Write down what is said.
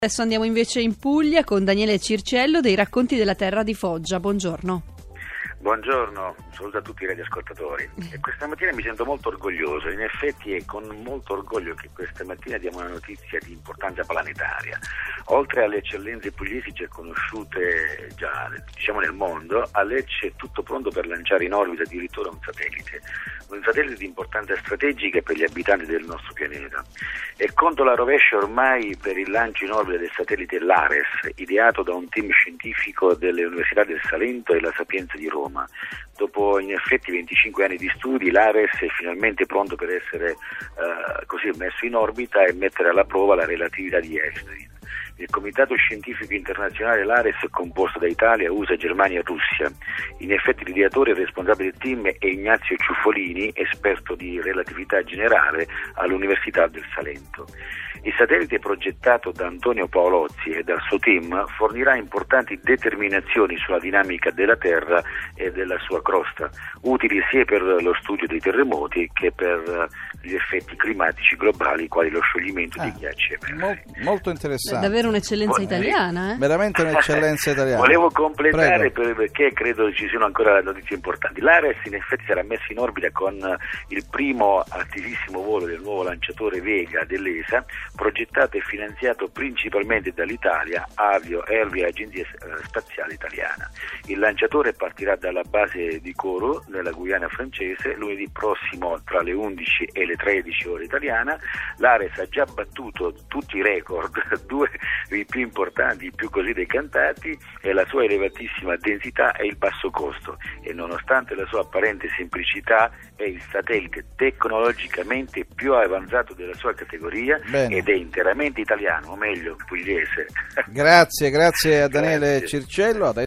Adesso andiamo invece in Puglia con Daniele Circello dei Racconti della Terra di Foggia. Buongiorno. Buongiorno, saluto a tutti i radioascoltatori. E questa mattina mi sento molto orgoglioso, in effetti è con molto orgoglio che questa mattina diamo una notizia di importanza planetaria. Oltre alle eccellenze pugliesi già conosciute già nel mondo, a Lecce è tutto pronto per lanciare in orbita addirittura un satellite di importanza strategica per gli abitanti del nostro pianeta. E conto la rovescia ormai per il lancio in orbita del satellite LARES, ideato da un team scientifico delle Università del Salento e la Sapienza di Roma. Dopo in effetti 25 anni di studi, l'ARES è finalmente pronto per essere così messo in orbita e mettere alla prova la relatività di Einstein. Il Comitato Scientifico Internazionale LARES è composto da Italia, USA, Germania e Russia. In effetti l'ideatore e responsabile del team è Ignazio Ciuffolini, esperto di relatività generale all'Università del Salento. Il satellite progettato da Antonio Paolozzi e dal suo team fornirà importanti determinazioni sulla dinamica della Terra e della sua crosta, utili sia per lo studio dei terremoti che per gli effetti climatici globali quali lo scioglimento dei ghiacci emersi. Molto interessante. È davvero un'eccellenza italiana, Veramente un'eccellenza italiana. Volevo completare perché credo ci siano ancora notizie importanti. L'Ares in effetti sarà messo in orbita con il primo attivissimo volo del nuovo lanciatore Vega dell'ESA, progettato e finanziato principalmente dall'Italia, Avio Air, Agenzia Spaziale Italiana. Il lanciatore partirà dalla base di Kourou nella Guyana francese lunedì prossimo tra le 11 e le 13 ore italiana. L'Ares ha già battuto tutti i record, due dei più importanti, i più così decantati, e la sua elevatissima densità e il basso costo, e nonostante la sua apparente semplicità è il satellite tecnologicamente più avanzato della sua categoria. Bene. Ed è interamente italiano, o meglio pugliese. Grazie a Daniele Circello.